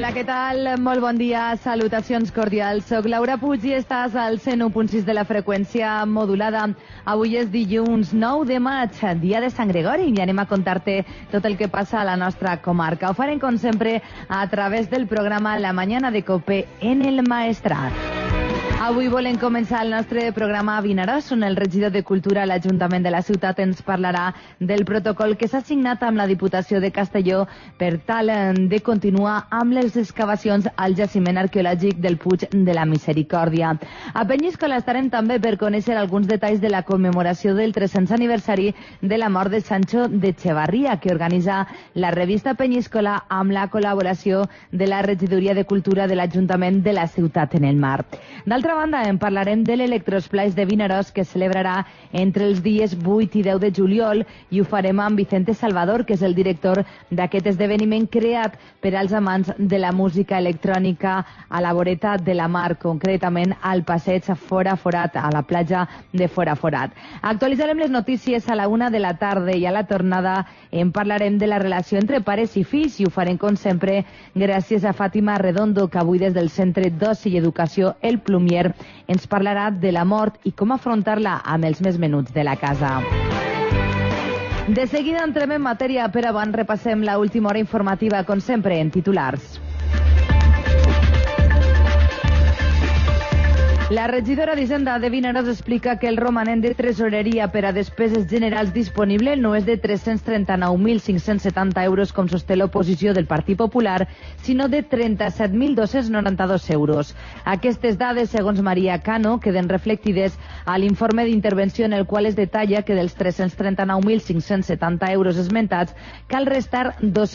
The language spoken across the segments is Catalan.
Hola, què tal? Molt bon dia, salutacions cordials. Soc Laura Puig i estàs al 101.6 de la freqüència modulada. Avui és dilluns 9 de maig, dia de Sant Gregori, i anem a contar-te tot el que passa a la nostra comarca. Ho farem, com sempre, a través del programa La Mañana de COPE en el Maestrat. Avui volem començar el nostre programa a Vinaròs, on el regidor de Cultura a l'Ajuntament de la ciutat ens parlarà del protocol que s'ha signat amb la Diputació de Castelló per tal de continuar amb les excavacions al jaciment arqueològic del Puig de la Misericòrdia. A Penyíscola estarem també per conèixer alguns detalls de la commemoració del 300 aniversari de la mort de Sancho de Echevarría, que organitza la revista Penyíscola amb la col·laboració de la Regidoria de Cultura de l'Ajuntament de la ciutat en el mar. D'altra banda, en parlarem de l'Electrosplash de Vinaròs, que es celebrarà entre els dies 8 i 10 de juliol, i ho farem amb Vicente Salvador, que és el director d'aquest esdeveniment creat per als amants de la música electrònica a la voreta de la mar, concretament al passeig Fora Forat, a la platja de Fora Forat. Actualitzarem les notícies a la 1 de la tarda i a la tornada en parlarem de la relació entre pares i fills, i ho farem, com sempre, gràcies a Fàtima Redondo, que avui des del Centre d'Oci i Educació El Plumier ens parlarà de la mort i com afrontar-la amb els més menuts de la casa. De seguida entrem en matèria, però abans repassem la última hora informativa, com sempre, en titulars. La regidora d'Hisenda de Vinaròs explica que el romanent de tresoreria per a despeses generals disponible no és de 339.570 euros, com sosté l'oposició del Partit Popular, sinó de 37.292 euros. Aquestes dades, segons Maria Cano, queden reflectides a l'informe d'intervenció en el qual es detalla que dels 339.570 euros esmentats cal restar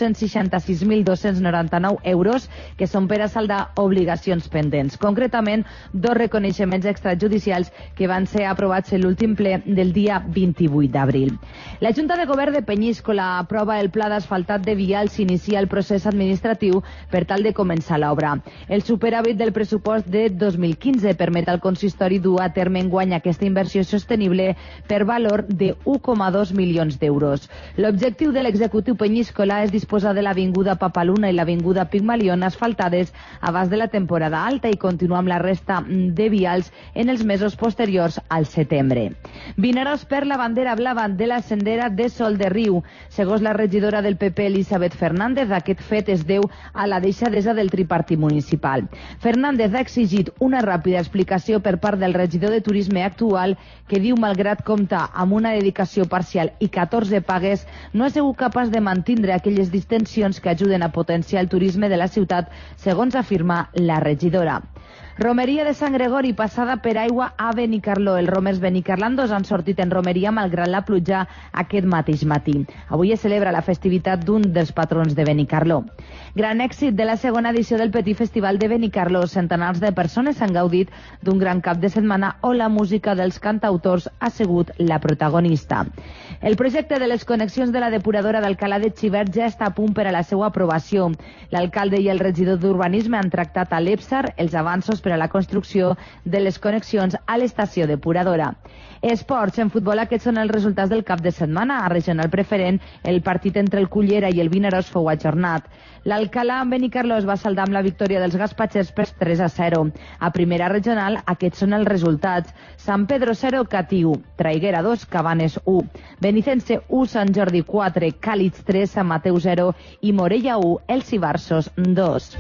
266.299 euros, que són per a saldar obligacions pendents. Concretament, dos reconeixements extrajudicials que van ser aprovats en l'últim ple del dia 28 d'abril. La Junta de Govern de Penyíscola aprova el pla d'asfaltat de vials i inicia el procés administratiu per tal de començar l'obra. El superàvit del pressupost de 2015 permet al consistori dur a terme enguany aquesta inversió sostenible per valor de 1,2 milions d'euros. L'objectiu de l'executiu Penyíscola és disposar de l'Avinguda Papaluna i l'Avinguda Pigmalion asfaltades abans de la temporada alta i continuar amb la resta de vials en els mesos posteriors al setembre. Vinaròs per la bandera blava de la sendera de Sol de Riu. Segons la regidora del PP, Elisabet Fernández, aquest fet es deu a la deixadesa del tripartit municipal. Fernández ha exigit una ràpida explicació per part del regidor de Turisme actual, que diu, malgrat comptar amb una dedicació parcial i 14 pagues, no ha sigut capaç de mantindre aquelles distensions que ajuden a potenciar el turisme de la ciutat, segons afirma la regidora. Romeria de Sant Gregori passada per aigua a Benicarló. Els romers benicarlandos han sortit en romeria malgrat la pluja aquest mateix matí. Avui es celebra la festivitat d'un dels patrons de Benicarló. Gran èxit de la segona edició del Petit Festival de Benicarló. Centenars de persones han gaudit d'un gran cap de setmana on la música dels cantautors ha sigut la protagonista. El projecte de les connexions de la depuradora d'Alcalà de Xivert ja està a punt per a la seva aprovació. L'alcalde i el regidor d'Urbanisme han tractat a l'EPSAR els avanços per a la construcció de les connexions a l'estació depuradora. Esports, en futbol, aquests són els resultats del cap de setmana. A regional preferent, el partit entre el Cullera i el Vinaròs fou ajornat. L'Alcalà amb Benicarló es va saldar amb la victòria dels gaspatxers per 3-0. A primera regional, aquests són els resultats. Sant Pedro 0, Catí 1, Traiguera 2, Cabanes 1, Benicense 1, Sant Jordi 4, Càlix 3, Sant Mateu 0 i Morella 1, Els Ibarsos 2.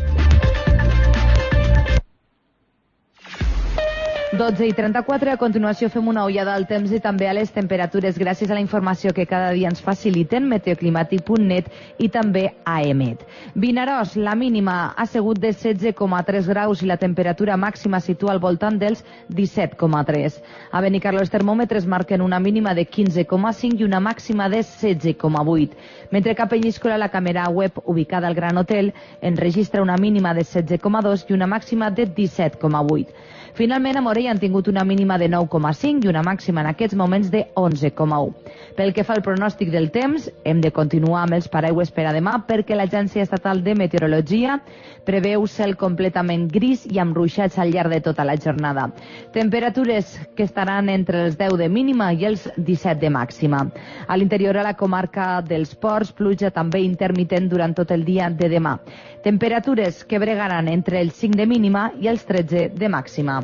12:34, a continuació fem una ullada al temps i també a les temperatures gràcies a la informació que cada dia ens faciliten meteoclimàtic.net i també a EMET. Vinaròs, la mínima ha sigut de 16,3 graus i la temperatura màxima situa al voltant dels 17,3. A Benicarló els termòmetres marquen una mínima de 15,5 i una màxima de 16,8. Mentre que a Penyíscola la càmera web ubicada al Gran Hotel enregistra una mínima de 16,2 i una màxima de 17,8. Finalment, a hora i han tingut una mínima de 9,5 i una màxima en aquests moments de 11,1. Pel que fa al pronòstic del temps, hem de continuar amb els paraigües per a demà perquè l'Agència Estatal de Meteorologia preveu cel completament gris i amb ruixats al llarg de tota la jornada. Temperatures que estaran entre els 10 de mínima i els 17 de màxima. A l'interior, a la comarca dels Ports, pluja també intermitent durant tot el dia de demà. Temperatures que bregaran entre els 5 de mínima i els 13 de màxima.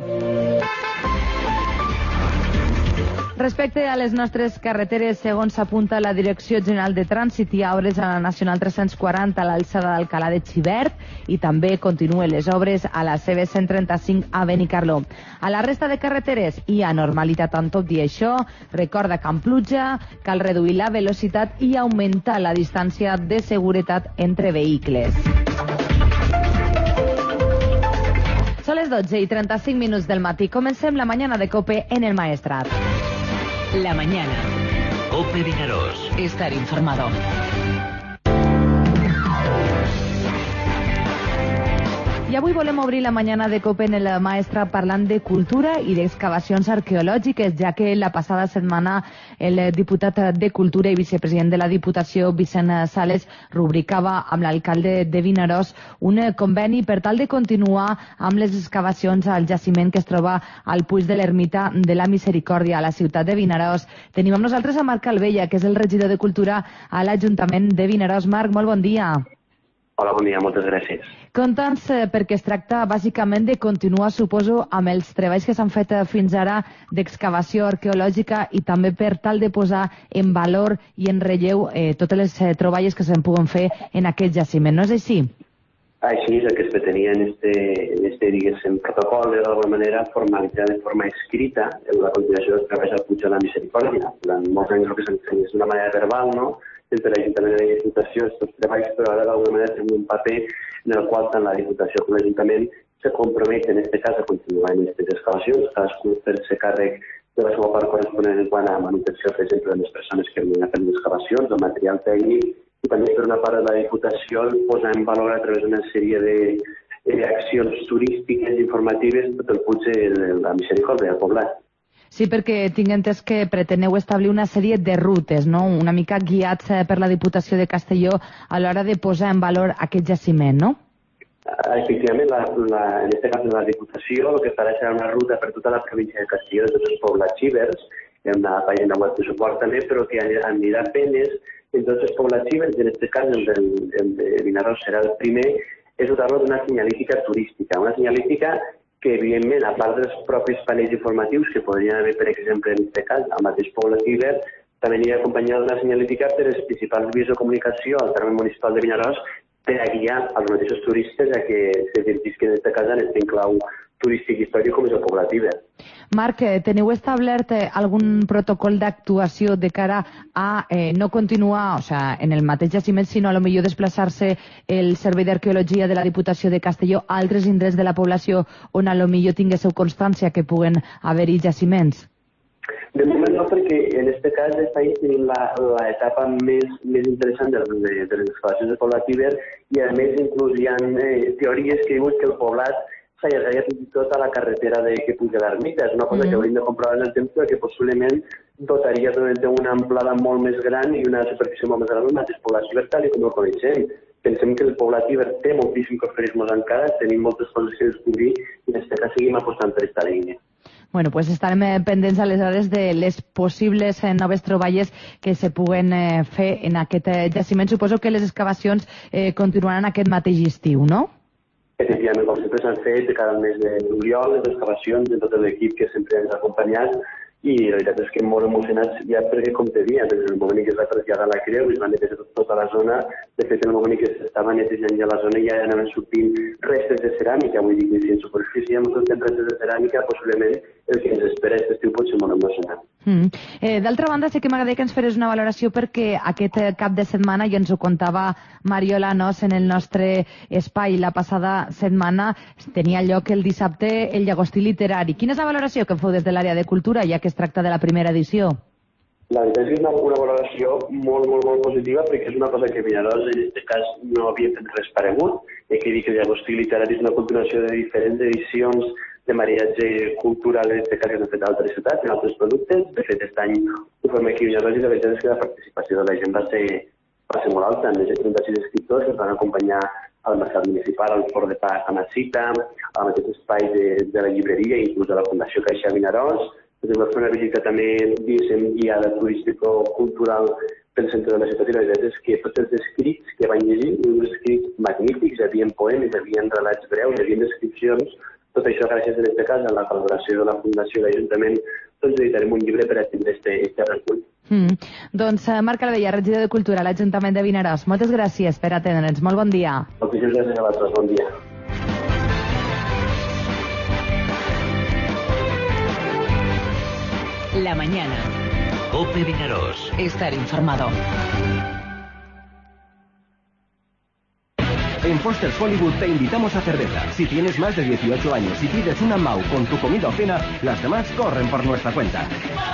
Respecte a les nostres carreteres, segons s'apunta la Direcció General de Trànsit, hi ha obres a la Nacional 340 a l'alçada d'Alcalà de Xivert i també continuen les obres a la CB 135 a Benicarló. A la resta de carreteres hi ha normalitat amb tot i això. Recorda que amb pluja cal reduir la velocitat i augmentar la distància de seguretat entre vehicles. Són les 12:35 del matí. Comencem la mañana de COPE en el Maestrat. La mañana. COPE Vinaròs. Estar informado. I avui volem obrir la mañana de COPE en el Maestrat parlant de cultura i d'excavacions arqueològiques, ja que la passada setmana el diputat de Cultura i vicepresident de la Diputació, Vicent Sales, rubricava amb l'alcalde de Vinaròs un conveni per tal de continuar amb les excavacions al jaciment que es troba al Puig de l'Ermita de la Misericòrdia a la ciutat de Vinaròs. Tenim amb nosaltres a Marc Calvella, que és el regidor de Cultura a l'Ajuntament de Vinaròs. Marc, molt bon dia. Hola, bon dia, moltes gràcies. Conta'ns, perquè es tracta bàsicament de continuar, suposo, amb els treballs que s'han fet fins ara d'excavació arqueològica i també per tal de posar en valor i en relleu totes les troballes que se'n puguen fer en aquest jaciment, no és així? Així és el que es pretenia en este diguéssim, protocol, d'alguna manera, formalitzar de forma escrita la continuació dels treballs al Puig de la Misericòrdia. Durant molts anys el que s'han fet és d'una manera verbal, no?, entre l'Ajuntament i la Diputació, aquests treballs, però ara d'alguna manera tenim un paper en el qual tant la Diputació com l'Ajuntament se comprometen, en aquest cas, a continuar en aquestes excavacions, cadascú fer-se càrrec de la seva part corresponent en quant a manutenció, per exemple, de les persones que venen a fer les excavacions, del material tècnic, i també per una part de la Diputació posar en valor a través d'una sèrie d'accions turístiques i informatives tot el Puig de la Misericòrdia, del poblat. Sí, perquè tinc entès que preteneu establir una sèrie de rutes, no?, una mica guiats per la Diputació de Castelló a l'hora de posar en valor aquest jaciment, no? Efectivament, en aquest cas la Diputació el que farà serà una ruta per tota la província de Castelló, de tots els poblats ibers, hi ha una pàgina web de suport també, però que anirà penes en tots els poblats ibers, i en aquest cas el de Vinaròs serà el primer, és dotar-lo d'una senyalítica turística, una senyalítica que, evidentment, a part dels propis panells informatius que podrien haver, per exemple, en aquest cas, al mateix poble Iber, també aniria acompanyada d'una senyalítica per als principals vies de comunicació al terme municipal de Vinaròs per a guiar els mateixos turistes a que se dirigisquen en aquest cas en aquest enclau turístic històric com és el poblat Iber. Marc, teniu establert algun protocol d'actuació de cara a no continuar, o sea, en el mateix jaciment, sinó a lo millor desplaçar-se el Servei d'Arqueologia de la Diputació de Castelló a altres indrets de la població on a lo millor tinguéssiu constància que puguen haver-hi jaciments? De moment no, perquè en aquest cas tenim l'etapa més interessant de les excavacions del poblat Iber i a més inclús hi ha teories que diuen que el poblat s'allargaria fins i tot a la carretera que puja l'ermita. És una cosa que hauríem de comprovar en el temps, però que possiblement dotaria d'una amplada molt més gran i una superfície molt més gran del mateix poblat Iber, tal com el coneixem. Pensem que el poblat Iber té moltíssim que oferir-nos encara, tenim moltes coses que descobrir i en aquest cas seguim apostant per aquesta línia. Bueno, pues estarem pendents aleshores de les possibles noves troballes que se puguen fer en aquest jaciment. Suposo que les excavacions continuaran aquest mateix estiu, no? Efectivament, com sempre s'han fet cada mes de juliol, les excavacions de tot l'equip que sempre ens ha acompanyat i la veritat és que molt emocionats ja perquè, com te dia, des del moment que es va traslladar la creu i es va netejar tota la zona, de fet, en el moment que s'estava netejant ja la zona ja anaven sortint restes de ceràmica, vull dir que si en superfície hi ha molts restes de ceràmica, possiblement el que ens espera aquest estiu pot ser molt emocionant. D'altra banda, sí que m'agradaria que ens feres una valoració perquè aquest cap de setmana, i ens ho contava Mariola Nos en el nostre espai la passada setmana, tenia lloc el dissabte el llagostí literari. Quina és la valoració que feu des de l'àrea de cultura, ja que es tracta de la primera edició? La veritat és que és una valoració molt positiva perquè és una cosa que Vinaròs en aquest cas no havia fet res paregut. He de dir que el llagostí literari és una continuació de diferents edicions de mariatge cultural en aquest cas que han fet altres ciutats, en altres productes. De fet, aquest any ho fem aquí a Vinaròs i la veritat és que la participació de la gent va ser molt alta. Més de 36 escriptors que ens van acompanyar al mercat municipal, al Fort de Pa a Matsita, al mateix espai de la llibreria, inclús a la Fundació Caixa Vinaròs. Ens vam fer una visita també, diguéssim, guiada turístico-cultural pel centre de la ciutat i la veritat és que tots els escrits que van llegir, uns escrits magnífics, hi havia poemes, hi havia relats breus, hi havia descripcions, tot això gràcies en aquest cas a la col·laboració de la Fundació i l'Ajuntament, doncs editarem un llibre per atendre este recull. Doncs Marc Calvella, regidor de Cultura a l'Ajuntament de Vinaròs, moltes gràcies per atendre'ns, molt bon dia. Moltíssimes gràcies a vosaltres, bon dia. La mañana. COPE Vinaròs. Estar informado. En Foster's Hollywood te invitamos a cerveza. Si tienes más de 18 años y pides una MAU con tu comida o cena, las demás corren por nuestra cuenta.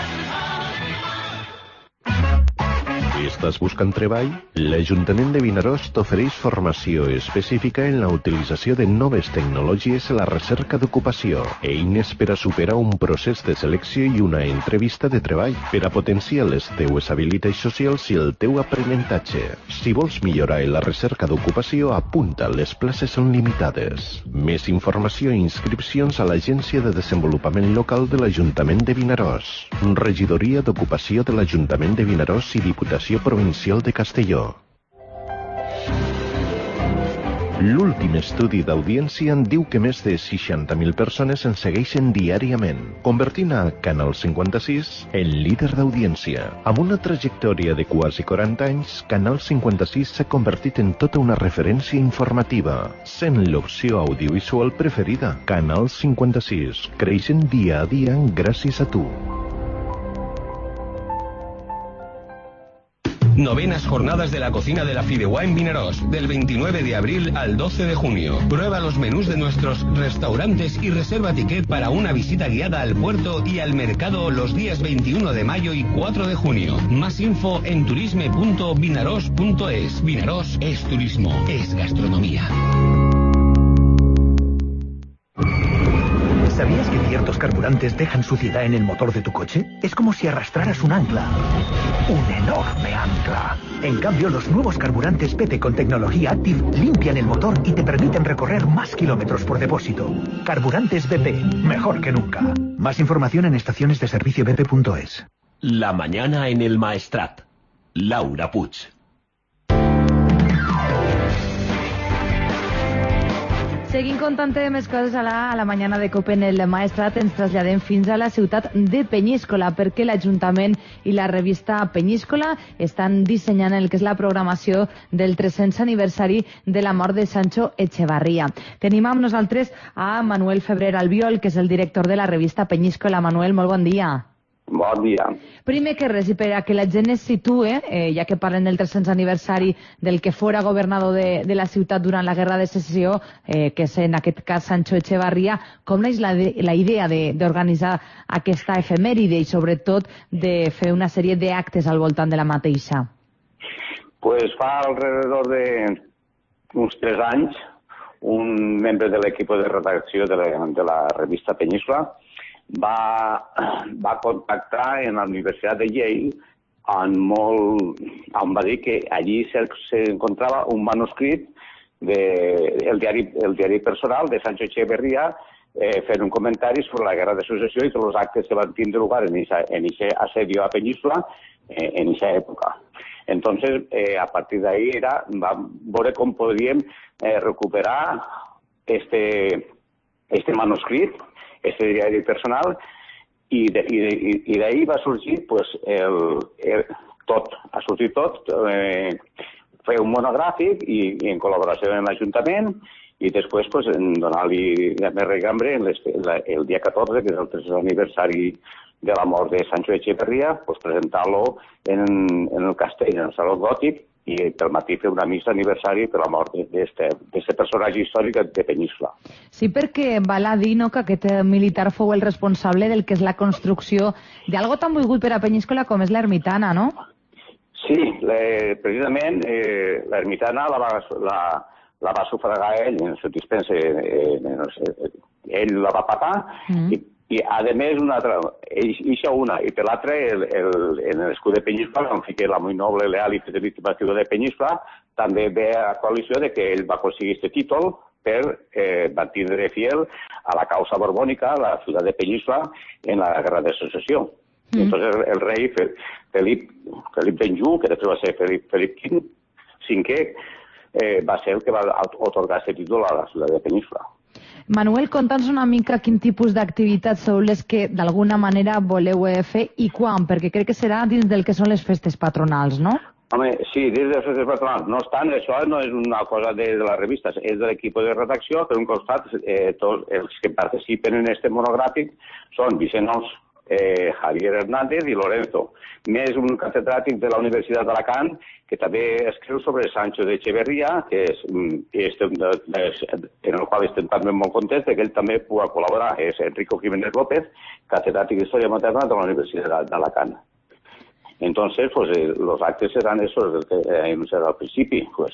Estàs buscant treball? L'Ajuntament de Vinaròs t'ofereix formació específica en la utilització de noves tecnologies a la recerca d'ocupació, eines per a superar un procés de selecció i una entrevista de treball, per a potenciar les teues habilitats socials i el teu aprenentatge. Si vols millorar en la recerca d'ocupació, apunta, les places són limitades. Més informació i inscripcions a l'Agència de Desenvolupament Local de l'Ajuntament de Vinaròs, Regidoria d'Ocupació de l'Ajuntament de Vinaròs i Diputació Provincial de Castelló. L'últim estudi d'audiència en diu que més de 60.000 persones ens segueixen diàriament, convertint a Canal 56 en líder d'audiència. Amb una trajectòria de quasi 40 anys, Canal 56 s'ha convertit en tota una referència informativa, sent l'opció audiovisual preferida. Canal 56, creixent dia a dia gràcies a tu. Novenas jornadas de la cocina de la Fideuá en Vinaròs, del 29 de abril al 12 de junio. Prueba los menús de nuestros restaurantes y reserva ticket para una visita guiada al puerto y al mercado los días 21 de mayo y 4 de junio. Más info en turisme.vinaròs.es. Vinaròs es turismo, es gastronomía. ¿Sabías que ciertos carburantes dejan suciedad en el motor de tu coche? Es como si arrastraras un ancla. Un enorme ancla. En cambio, los nuevos carburantes PT con tecnología Active limpian el motor y te permiten recorrer más kilómetros por depósito. Carburantes BP. Mejor que nunca. Más información en estaciones de servicio bp.es. La mañana en el Maestrat. Laura Puig. Seguim contant més coses a la mañana de COPE en el Maestrat. Ens traslladem fins a la ciutat de Penyíscola perquè l'Ajuntament i la revista Penyíscola estan dissenyant el que és la programació del 300 aniversari de la mort de Sancho Echevarría. Tenim amb nosaltres a Manuel Febrer Albiol, que és el director de la revista Penyíscola. Manuel, molt bon dia. Bon dia. Primer que res, i per a que la gent es situe, ja que parlen del 300 aniversari del que fora governador de la ciutat durant la Guerra de Secessió, que és en aquest cas Sancho Echevarría, com neix la idea d'organitzar aquesta efemèride i sobretot de fer una sèrie d'actes al voltant de la mateixa? Pues fa alrededor de uns 3 anys, un membre de l'equip de redacció de la revista Penyíscola va contactar en la Universitat de Yale on va dir que allí se encontrava un manuscrit del diari personal de Sancho Echevarría fent un comentari sobre la Guerra de Secessió i tots els actes que van tindre lugar en aquest assedio a Penyíscola en aquesta època. Entonces, a partir d'ahí vam veure com podríem recuperar este manuscrit, este diari personal, i d'ahí va sorgir tot. Ha sorgit tot, fer un monogràfic i en col·laboració amb l'Ajuntament i després donar-li més regambre el dia 14, que és el 3è aniversari de la mort de Sancho Echevarría, presentar-lo en el castell, en el Saló Gòtic, i pel matí fer una missa d'aniversari per la mort d'aquest personatge històric de Penyíscola. Sí, perquè val a dir que aquest militar fou el responsable del que és la construcció d'algo tan volgut per a Penyíscola com és l'ermitana, no? Sí, precisament l'ermitana la va sufragar ell en el seu dispense ell la va pagar, i a més una altra, eixa una, i per l'altra, en l'escut de Penyíscola, on fica la molt noble, leal i fidelíssim bastidor de Penyíscola, també ve a coalició de que ell va aconseguir aquest títol per mantindre fiel a la causa borbònica, a la ciutat de Penyíscola, en la guerra de secessió. Entonces el rei Felip d'Anjou, que després va ser Felip V, va ser el que va otorgar aquest títol a la ciutat de Penyíscola. Manuel, conta'ns una mica quin tipus d'activitats sou les que d'alguna manera voleu fer i quan, perquè crec que serà dins del que són les festes patronals, no? Home, sí, dins de les festes patronals. No obstant, això no és una cosa de les revistes, és de l'equip de redacció. Per un costat, tots els que participen en este monogràfic són Vicent Oms, Javier Hernández i Lorenzo, més un catedràtic de la Universitat d'Alacant que també escriu sobre Sancho de Echeverría, en el qual estem també molt contents que ell també pugui col·laborar. És Enrico Jiménez López, catedràtic d'Història Moderna de la Universitat d'Alacant. Entonces, pues los actos serán esos del que anunciado al principi, pues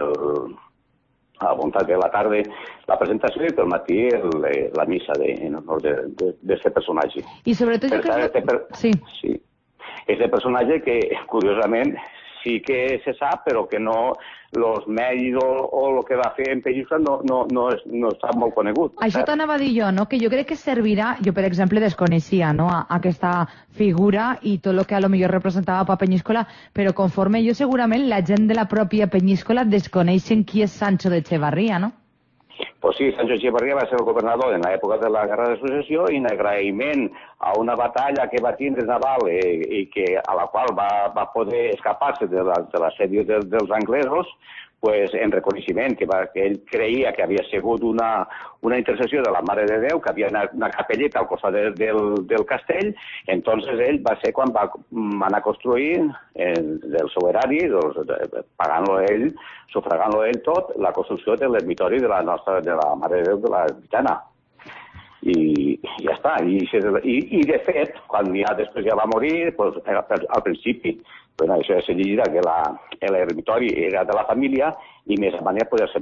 a la voluntat de la tarda la presentació i pel matí la missa en honor d'aquest personatge. I sobretot sí. Este personatge que, curiosament, sí que se sap, però que no, els mèrits o el que va fer en Penyíscola no està molt conegut. Això t'anava a dir jo, no? Que jo crec que servirà, jo per exemple desconeixia, no? Aquesta figura i tot el que a lo millor representava per Penyíscola, però conforme jo segurament la gent de la pròpia Penyíscola desconeixen qui és Sancho de Echevarría, no? Pues sí, Sancho Echevarría va ser el governador en l'època de la Guerra de Successió i en agraïment a una batalla que va tindre naval i a la qual va poder escapar-se de l'assedio dels anglesos, pues, en reconeixement que ell creia que havia sigut una intercessió de la Mare de Déu, que havia una capelleta al costat del castell. Entonces ell va ser quan va anar a construir del seu erari, pagant-lo ell, sufragant-lo ell tot, la construcció de l'ermitori de la Mare de Déu de la Gitana. I ja està. I de fet, quan després ja va morir, pues, al principi, bueno, això se llegirà que l'ermitori era de la família i més a manera pues,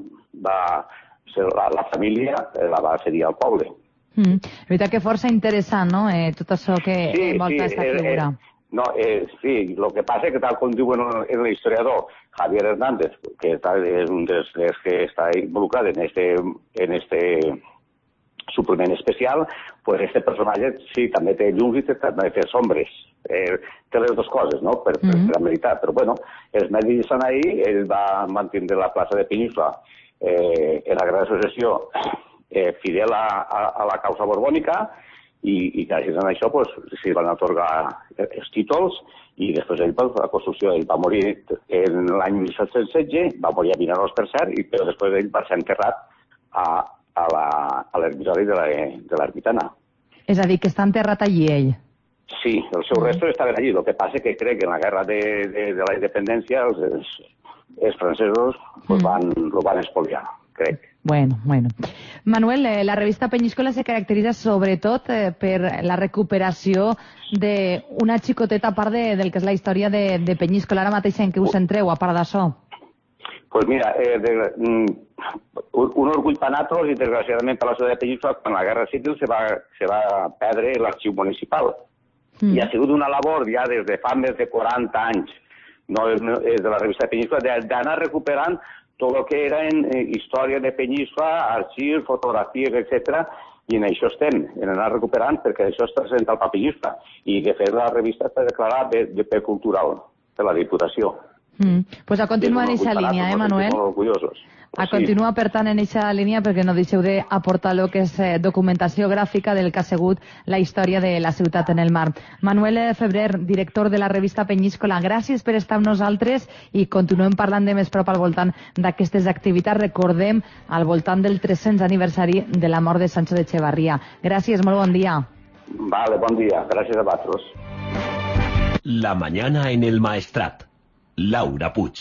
la família la va cedir al poble. Veritat que força interessant, no?, tot això que envolta aquesta figura. Sí, el que passa és que tal com diu l'historiador Javier Hernández, que és un dels que està involucrat en este suplement especial, pues este personatge sí, també té llums i també té sombres. Té les dues coses, no?, per la veritat. Però, bueno, els mèdics estan ahí, ell va mantenir la plaça de Penyíscola en la Guerra de Successió fidel a la causa borbònica i gràcies a això pues, s'hi van atorgar els títols i després ell, per la construcció, ell va morir en l'any 1716, va morir a Vinaròs, per cert, però després ell va ser enterrat a l'ermitori de l'Ermitana. És a dir, que està enterrat allí ell. Sí, els seus restos estaven allí. El que passa que crec que en la guerra de la independència els francesos lo van espoliar, crec. Bueno. Manuel, la revista Penyíscola se caracteritza sobretot per la recuperació d'una xicoteta part del que és la història de Penyíscola. Ara mateix en què us centreu, a part d'això? Pues mira, un orgull per nosaltres i desgraciadament per la ciutat de Penyíscola, quan la guerra civil se va perdre l'arxiu municipal. I ha sigut una labor ja des de fa més de 40 anys, no és de la revista de Penyíscola, d'anar recuperant tot el que era en història de Penyíscola, arxius, fotografies, etc. I en això estem, en anar recuperant, perquè això es presenta al Penyíscola. I, de fet, la revista està declarada de bé cultural per la Diputació. Pues a continuar en aquesta línia, Manuel? A continuar, per tant, en aquesta línia, perquè no deixeu d'aportar el que és documentació gràfica del que ha sigut la història de la ciutat en el mar. Manuel Febrer, director de la revista Penyíscola, gràcies per estar amb nosaltres i continuem parlant de més prop al voltant d'aquestes activitats. Recordem al voltant del 300 aniversari de la mort de Sancho de Echevarría. Gràcies, molt bon dia. Vale, bon dia. Gràcies a vosaltres. La mañana en el Maestrat. Laura Puig.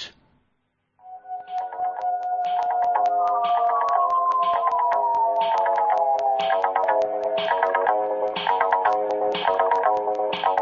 Seguim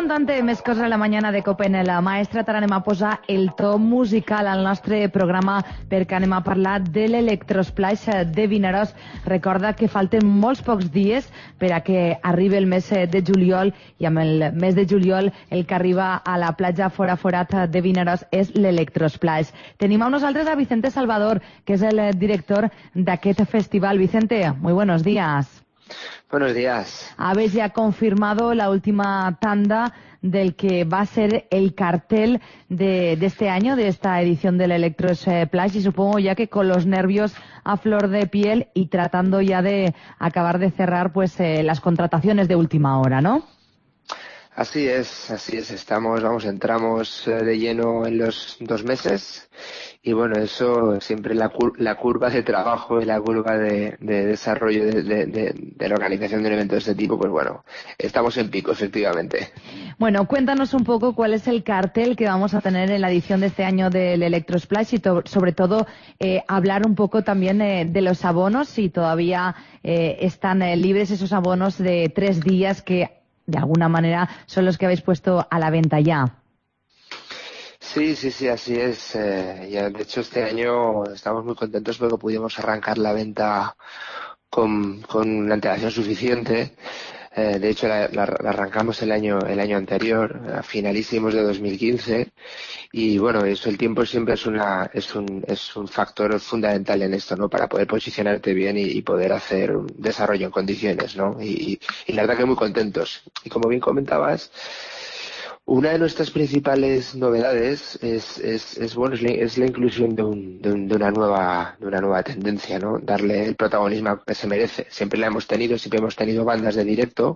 contant més coses a la mañana de Copa en la Maestrat. Ara anem a posar el to musical al nostre programa perquè anem a parlar de l'Electrosplash de Vinaròs. Recorda que falten molts pocs dies per a que arribi el mes de juliol i amb el mes de juliol el que arriba a la platja Fora Forat de Vinaròs és l'Electrosplash. Tenim amb nosaltres a Vicente Salvador, que és el director d'aquest festival. Vicente, muy buenos días. Buenos días. Habéis ya confirmado la última tanda del que va a ser el cartel de este año, de esta edición del Electrosplash, y supongo ya que con los nervios a flor de piel y tratando ya de acabar de cerrar pues las contrataciones de última hora, ¿no? Así es, entramos de lleno en los 2 meses y bueno, eso siempre la curva de trabajo y la curva de desarrollo de la organización de un evento de este tipo, pues bueno, estamos en pico, efectivamente. Bueno, cuéntanos un poco cuál es el cartel que vamos a tener en la edición de este año del Electrosplash y sobre todo hablar un poco también de los abonos, si todavía están libres esos abonos de 3 días que de alguna manera son los que habéis puesto a la venta ya. Sí, así es. Ya, de hecho, este año estamos muy contentos porque pudimos arrancar la venta con una antelación suficiente. De hecho, la arrancamos el año anterior, a finalísimos de 2015. Y bueno, eso, el tiempo siempre es un factor fundamental en esto, ¿no? Para poder posicionarte bien y poder hacer un desarrollo en condiciones, ¿no? Y la verdad que muy contentos. Y como bien comentabas, una de nuestras principales novedades es la inclusión de una nueva tendencia, ¿no? Darle el protagonismo que se merece. Siempre hemos tenido bandas de directo,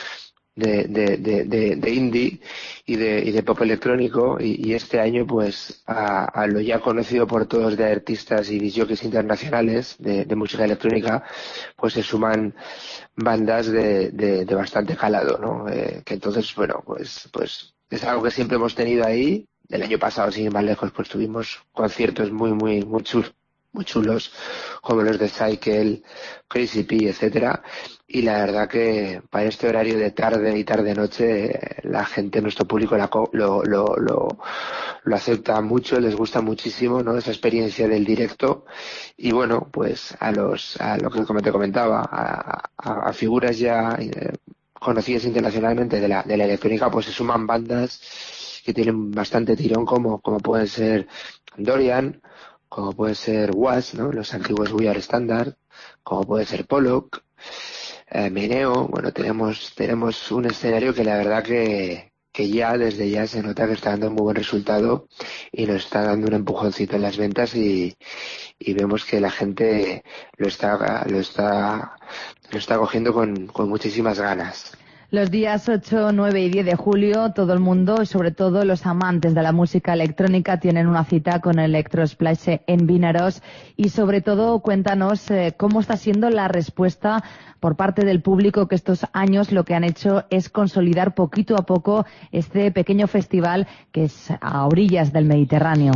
de indie y de pop electrónico, y este año pues a lo ya conocido por todos de artistas y discjockeys internacionales de música electrónica, pues se suman bandas de bastante calado, ¿no? Que entonces, bueno, pues es algo que siempre hemos tenido ahí. El año pasado, sin ir más lejos, pues tuvimos conciertos muy chulos, como los de Cycle, Crazy P, etcétera. Y la verdad que para este horario de tarde y tarde-noche, la gente, nuestro público lo acepta mucho, les gusta muchísimo, ¿no? Esa experiencia del directo. Y bueno, pues a lo que te comentaba, a figuras ya conocidas internacionalmente de la electrónica, pues se suman bandas que tienen bastante tirón, como pueden ser Dorian, como puede ser Was, ¿no? Los antiguos We Are Standard, como puede ser Pollock, Mineo. Bueno, tenemos un escenario que la verdad que ya desde ya se nota que está dando un muy buen resultado y nos está dando un empujoncito en las ventas y vemos que la gente lo está cogiendo con muchísimas ganas. Los días 8, 9 y 10 de julio, todo el mundo y sobre todo los amantes de la música electrónica tienen una cita con el Electrosplash en Vinaròs y sobre todo cuéntanos cómo está siendo la respuesta por parte del público, que estos años lo que han hecho es consolidar poquito a poco este pequeño festival que es a orillas del Mediterráneo.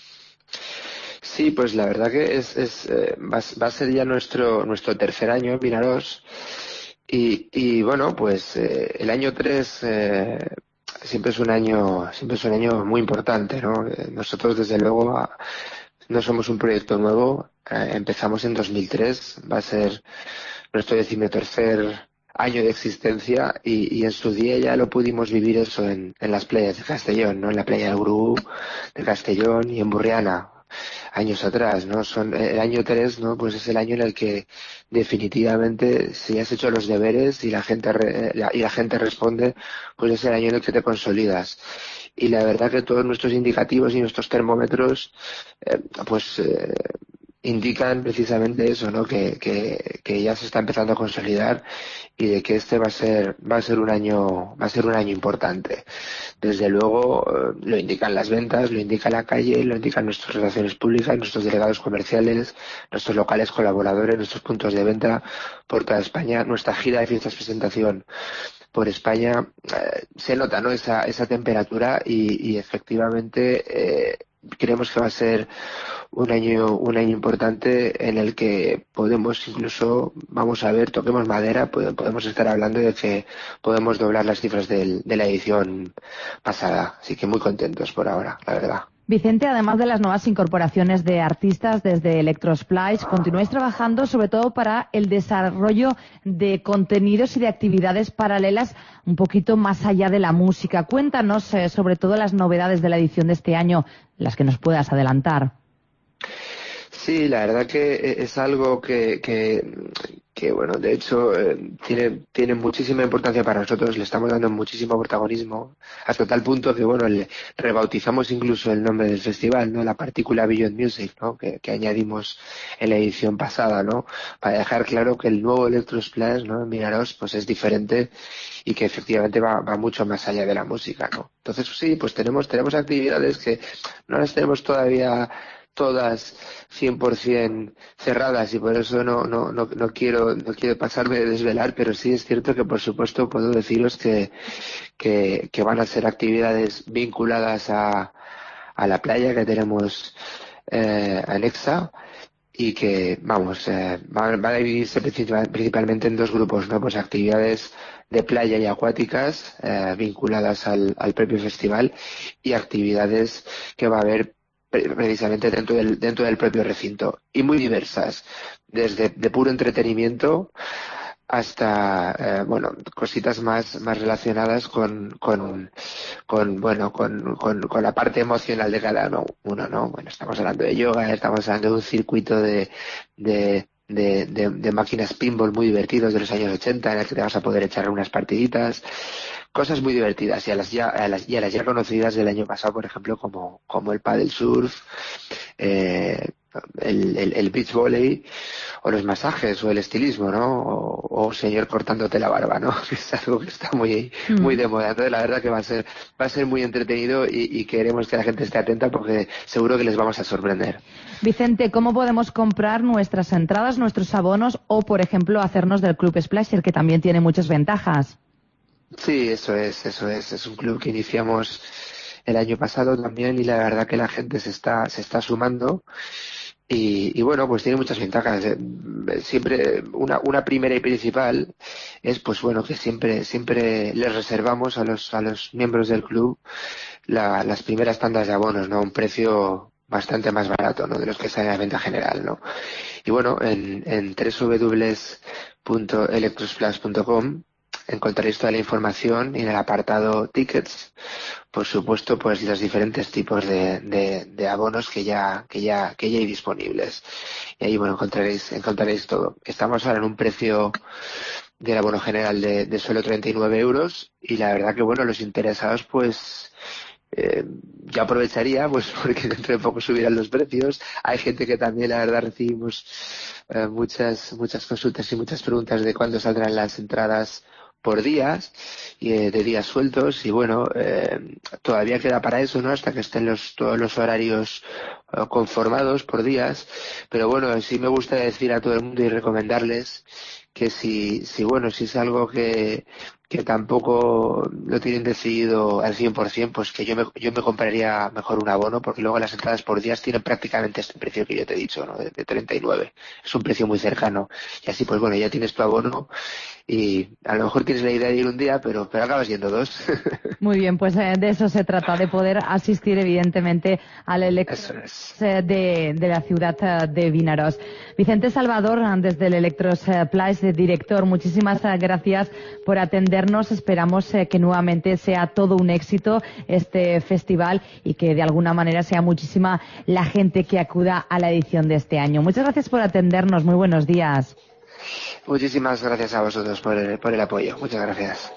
Sí, pues la verdad que va a ser ya nuestro tercer año en Vinaròs. Y bueno, pues el año 3 siempre es un año muy importante, ¿no? Nosotros desde luego no somos un proyecto nuevo, empezamos en 2003, va a ser nuestro 13º año de existencia y en su día ya lo pudimos vivir eso en las playas de Castellón, ¿no? En la playa del Grú de Castellón y en Burriana, años atrás, ¿no? El año 3, ¿no? Pues es el año en el que definitivamente, si has hecho los deberes y la gente responde, pues es el año en el que te consolidas. Y la verdad que todos nuestros indicativos y nuestros termómetros indican precisamente eso, ¿no? Que ya se está empezando a consolidar y de que este va a ser un año importante. Desde luego lo indican las ventas, lo indica la calle, lo indican nuestras relaciones públicas, nuestros delegados comerciales, nuestros locales colaboradores, nuestros puntos de venta por toda España, nuestra gira de fiestas presentación por España. Se nota, ¿no? Esa temperatura y efectivamente creemos que va a ser un año importante en el que podemos incluso, vamos a ver, toquemos madera, podemos estar hablando de que podemos doblar las cifras de la edición pasada. Así que muy contentos por ahora, la verdad. Vicente, además de las nuevas incorporaciones de artistas desde Electrosplice, continuáis trabajando sobre todo para el desarrollo de contenidos y de actividades paralelas un poquito más allá de la música. Cuéntanos sobre todo las novedades de la edición de este año, las que nos puedas adelantar. Sí, la verdad que es algo que bueno, de hecho tiene muchísima importancia para nosotros, le estamos dando muchísimo protagonismo, hasta tal punto que bueno, le rebautizamos incluso el nombre del festival, ¿no? La partícula Beyond Music, ¿no? Que añadimos en la edición pasada, ¿no? Para dejar claro que el nuevo Electrosplash, ¿no? En Vinaroz, pues es diferente y que efectivamente va mucho más allá de la música, ¿no? Entonces sí, pues tenemos actividades que no las tenemos todavía todas 100% cerradas y por eso no quiero pasarme de desvelar, pero sí es cierto que por supuesto puedo deciros que van a ser actividades vinculadas a la playa que tenemos anexa y que van a dividirse principalmente en dos grupos, ¿no? Pues actividades de playa y acuáticas vinculadas al propio festival y actividades que va a haber precisamente dentro del propio recinto y muy diversas, desde de puro entretenimiento hasta cositas más relacionadas con la parte emocional de cada uno, ¿no? Bueno, estamos hablando de yoga, estamos hablando de un circuito de máquinas pinball muy divertidos de los años 80 en el que te vas a poder echar unas partiditas, cosas muy divertidas y a las ya conocidas del año pasado, por ejemplo, como el paddle surf, el beach volley o los masajes o el estilismo, ¿no? O señor cortándote la barba, ¿no? Es algo que está muy de moda. Entonces la verdad que va a ser muy entretenido y queremos que la gente esté atenta porque seguro que les vamos a sorprender. Vicente, ¿cómo podemos comprar nuestras entradas, nuestros abonos o, por ejemplo, hacernos del Club Splasher, que también tiene muchas ventajas? Sí, eso es. Es un club que iniciamos el año pasado también y la verdad que la gente se está sumando y bueno, pues tiene muchas ventajas. Siempre una primera y principal es pues bueno que siempre les reservamos a los miembros del club las primeras tandas de abonos, ¿no? A un precio bastante más barato, ¿no? De los que salen a la venta general, ¿no? Y bueno, en www.electrosplash.com encontraréis toda la información y en el apartado tickets, por supuesto, pues los diferentes tipos de abonos que ya hay disponibles. Y ahí, bueno, encontraréis todo. Estamos ahora en un precio del abono general de solo 39 euros y la verdad que, bueno, los interesados, pues, yo aprovecharía, pues, porque dentro de poco subirán los precios. Hay gente que también, la verdad, recibimos muchas consultas y muchas preguntas de cuándo saldrán las entradas por días y de días sueltos y bueno, todavía queda para eso, ¿no? Hasta que estén todos los horarios conformados por días, pero bueno, sí me gusta decir a todo el mundo y recomendarles que si es algo que tampoco lo tienen decidido al 100%, pues que yo me compraría mejor un abono, porque luego las entradas por días tienen prácticamente este precio que yo te he dicho, ¿no? De 39. Es un precio muy cercano. Y así, pues bueno, ya tienes tu abono y a lo mejor tienes la idea de ir un día, pero acabas yendo dos. Muy bien, pues de eso se trata, de poder asistir evidentemente al de la ciudad de Vinaroz. Vicente Salvador, desde el Electrosplash, director, muchísimas gracias por atendernos. Esperamos que nuevamente sea todo un éxito este festival y que de alguna manera sea muchísima la gente que acuda a la edición de este año. Muchas gracias por atendernos. Muy buenos días. Muchísimas gracias a vosotros por el apoyo. Muchas gracias.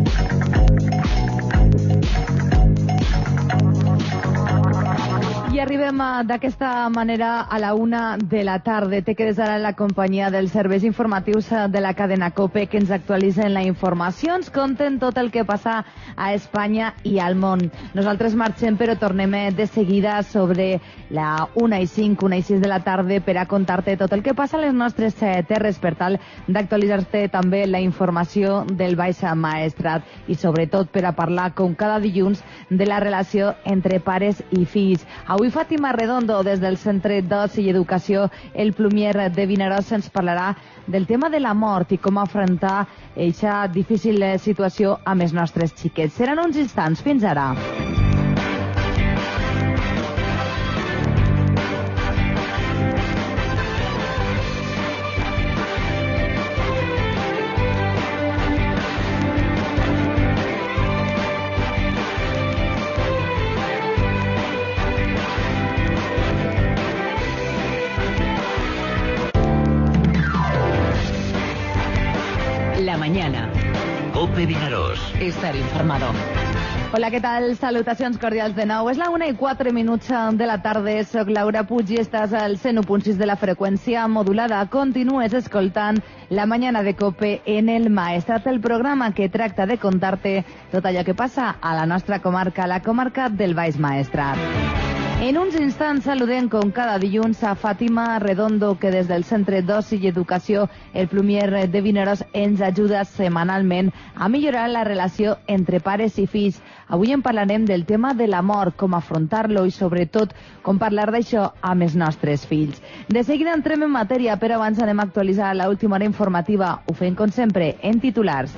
Y arriba arribem d'aquesta manera a la 1 de la tarda. Te quedes ara en la companyia dels serveis informatius de la cadena COPE que ens actualitzen la informació, ens conten tot el que passa a Espanya i al món. Nosaltres marxem però tornem de seguida sobre la 1:05, 1:06 de la tarda per a contar-te tot el que passa a les nostres terres per tal d'actualitzar-te també la informació del Baix Maestrat i sobretot per a parlar com cada dilluns de la relació entre pares i fills. Avui Fàtima Redondo, des del Centre d'Oci i Educació El Plumier de Vinaròs, ens parlarà del tema de la mort i com afrontar aquesta difícil situació amb els nostres xiquets. Seran uns instants. Fins ara. La mañana. COPE Vinaròs. Estar informado. Hola, què tal? Salutacions cordials de nou. És la 1:04 de la tarda. Soc Laura Puig i estàs al 101.6 de la freqüència modulada. Continues escoltant La mañana de COPE en el Maestrat, el programa que tracta de contar-te tot allò que passa a la nostra comarca, la comarca del Baix Maestrat. En uns instants saludem com cada dilluns a Fàtima Redondo, que des del Centre d'Oci i Educació El Plumier de Vinaròs ens ajuda setmanalment a millorar la relació entre pares i fills. Avui en parlarem del tema de la mort, com afrontar-lo i sobretot com parlar d'això amb els nostres fills. De seguida entrem en matèria, però abans anem a actualitzar l'última hora informativa. Ho fem com sempre en titulars.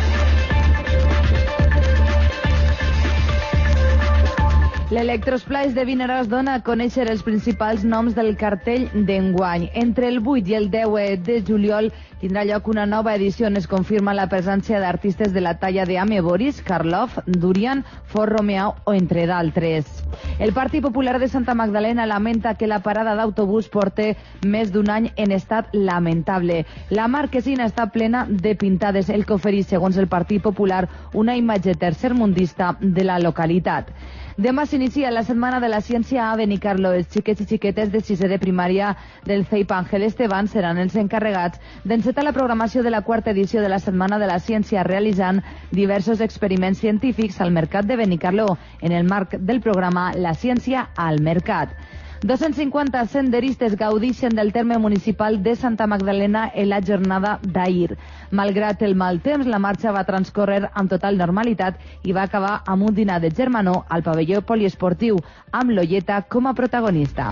L'Electrosplash de Vinaròs dona a conèixer els principals noms del cartell d'enguany. Entre el 8 i el 10 de juliol tindrà lloc una nova edició on es confirma la presència d'artistes de la talla de Ame Boris, Karloff, Durian, Fort Romeo o entre d'altres. El Partit Popular de Santa Magdalena lamenta que la parada d'autobús porta més d'un any en estat lamentable. La marquesina està plena de pintades, el que ofereix, segons el Partit Popular, una imatge tercermundista de la localitat. Demà s'inicia la Setmana de la Ciència a Benicarló. Els xiquets i xiquetes de sisè de primària del CEIP Àngel Esteban seran els encarregats d'encetar la programació de la 4ª edició de la Setmana de la Ciència, realitzant diversos experiments científics al Mercat de Benicarló, en el marc del programa La Ciència al Mercat. 250 senderistes gaudixen del terme municipal de Santa Magdalena en la jornada d'ahir. Malgrat el mal temps, la marxa va transcórrer amb total normalitat i va acabar amb un dinar de germanor al pavelló poliesportiu, amb l'Olleta com a protagonista.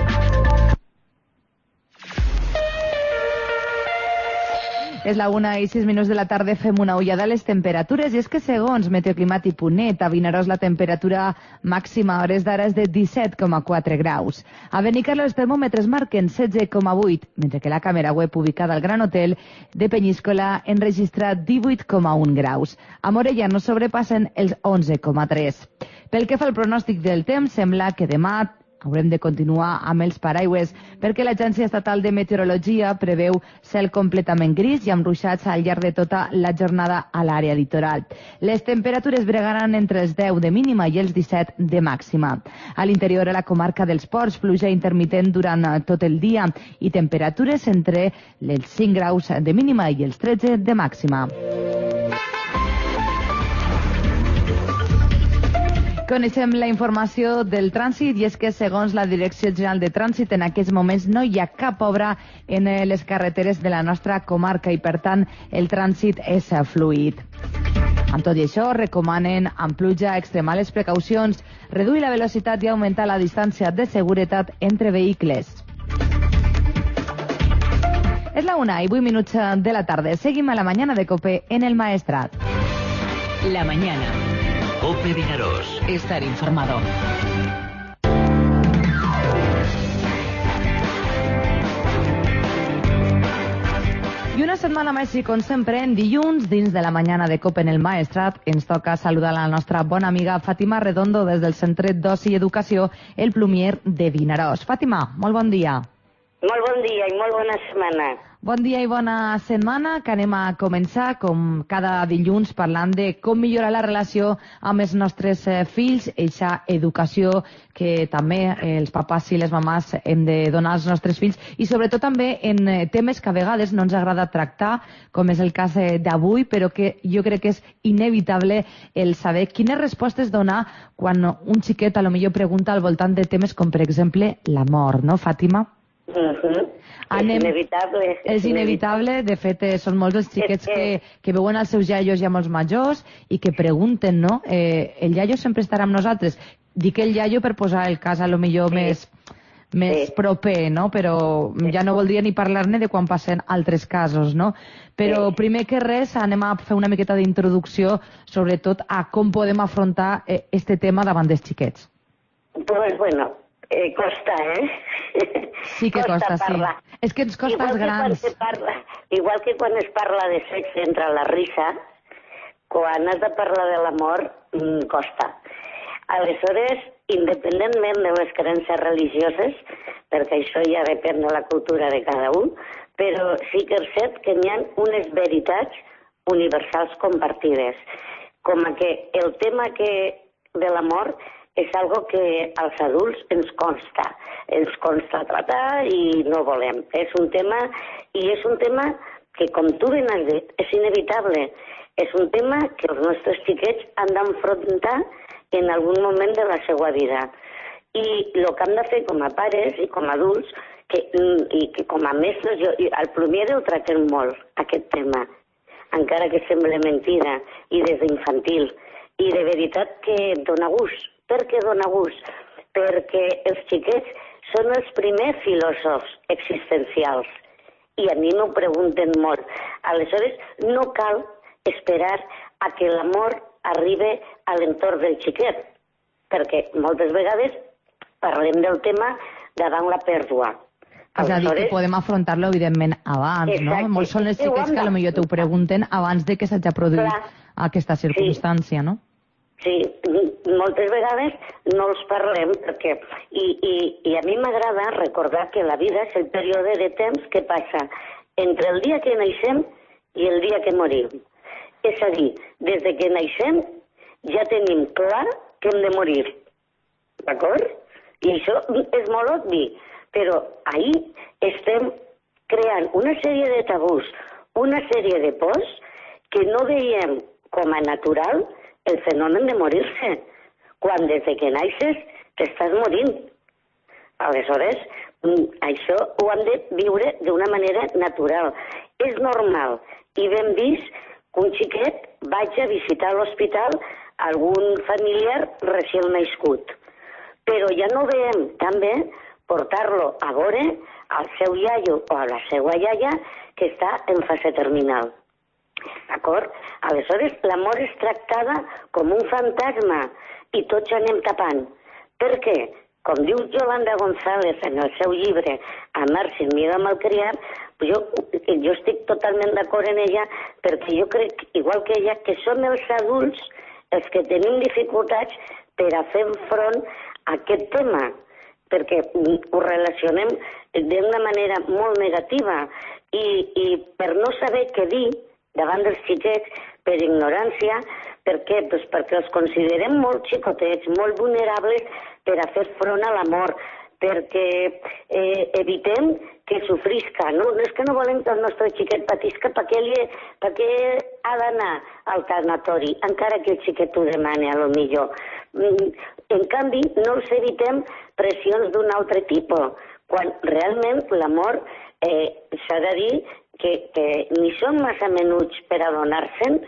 És la 1:06 de la tarda, fem una ullada a les temperatures, i és que segons Meteoclimàtic.net, a Vinaròs la temperatura màxima a hores d'ara és de 17,4 graus. A Benicarló els termòmetres marquen 16,8, mentre que la càmera web ubicada al Gran Hotel de Penyíscola enregistra 18,1 graus. A Morella no sobrepassen els 11,3. Pel que fa al pronòstic del temps, sembla que demà haurem de continuar amb els paraigües perquè l'Agència Estatal de Meteorologia preveu cel completament gris i amb ruixats al llarg de tota la jornada a l'àrea litoral. Les temperatures bregaran entre els 10 de mínima i els 17 de màxima. A l'interior, a la comarca dels Ports, pluja intermitent durant tot el dia i temperatures entre els 5 graus de mínima i els 13 de màxima. Coneixem la informació del trànsit i és que, segons la Direcció General de Trànsit, en aquests moments no hi ha cap obra en les carreteres de la nostra comarca i, per tant, el trànsit és fluid. Amb tot i això, recomanen amb pluja extremar les precaucions, reduir la velocitat i augmentar la distància de seguretat entre vehicles. És la 1:08 de la tarda. Seguim a la mañana de COPE en el Maestrat. La mañana. COPE Vinaròs. Estar informado. I una setmana més, i com sempre, en dilluns, dins de la mañana de COPE en el Maestrat, ens toca saludar la nostra bona amiga Fàtima Redondo des del Centre d'Oci i Educació El Plumier de Vinaròs. Fàtima, molt bon dia. Molt bon dia i molt bona setmana. Bon dia i bona setmana, que anem a començar, com cada dilluns, parlant de com millorar la relació amb els nostres fills, eixa educació que també els papàs i les mamàs hem de donar als nostres fills, i sobretot també en temes que a vegades no ens agrada tractar, com és el cas d'avui, però que jo crec que és inevitable el saber quines respostes donar quan un xiquet a lo millor pregunta al voltant de temes com, per exemple, la mort, no, Fàtima? És inevitable. És inevitable, de fet són molts els xiquets que veuen els seus iaios ja molts majors i que pregunten, no? El iaio sempre estarà amb nosaltres. Dic el iaio per posar el cas a lo millor més proper, no? Però ja no voldria ni parlar-ne de quan passen altres casos, no? Però primer que res anem a fer una miqueta d'introducció sobretot a com podem afrontar este tema davant dels xiquets. Pues bueno, costa, Sí que costa, sí. És que ens costa als grans. Igual que quan es parla de sexe entra la risa, quan has de parlar de l'amor, costa. Aleshores, independentment de les creences religioses, perquè això ja depèn de la cultura de cada un, però sí que és cert que n'hi ha unes veritats universals compartides, com que el tema de l'amor és algo que als adults ens consta tratar i no volem. És un tema que, com tu ben has dit, és inevitable. És un tema que els nostres xiquets han d'enfrontar en algun moment de la seva vida. I el que hem de fer com a pares i com a adults, i que com a mestres, al Plumier ho tractem molt, aquest tema, encara que sembla mentida, i des d'infantil. I de veritat que dona gust. Per què dona gust? Perquè els xiquets són els primers filòsofs existencials i a mi m'ho pregunten molt. Aleshores, no cal esperar a que l'amor arribi a l'entorn del xiquet, perquè moltes vegades parlem del tema davant la pèrdua. És a dir, que podem afrontar-lo, evidentment, abans, no? Molts són els xiquets que potser t'ho pregunten abans de que s'hagi produït aquesta circumstància, no? Sí, moltes vegades no els parlem perquè... I a mi m'agrada recordar que la vida és el període de temps que passa entre el dia que naixem i el dia que morim. És a dir, des que naixem ja tenim clar que hem de morir. D'acord? I això és molt obvi, però ahir estem creant una sèrie de tabús, una sèrie de pors que no veiem com a natural el fenomen de morir-se, quan des que naixes t'estàs morint. Aleshores, això ho hem de viure d'una manera natural. És normal i ben vist que un xiquet vagi a visitar a l'hospital algun familiar recient nascut. Però ja no veiem també portar-lo a veure al seu iaio o a la seva iaia que està en fase terminal. D'acord? Aleshores, l'amor és tractada com un fantasma i tots anem tapant. Per què? Com diu Yolanda González en el seu llibre Amar sin miedo a malcriar, jo estic totalment d'acord en ella perquè jo crec, igual que ella, que som els adults els que tenim dificultats per a fer front a aquest tema, perquè ho relacionem d'una manera molt negativa i per no saber què dir davant dels xiquets, per ignorància. Per què? Pues perquè els considerem molt xicotets, molt vulnerables per a fer front a la mort, perquè evitem que sofrisca. No és que no volem que el nostre xiquet patisca, per què ha d'anar al tanatori, encara que el xiquet ho demani, a lo millor. En canvi, no els evitem pressions d'un altre tipus, quan realment l'amor s'ha de dir que ni són massa menuts per a donar-se'n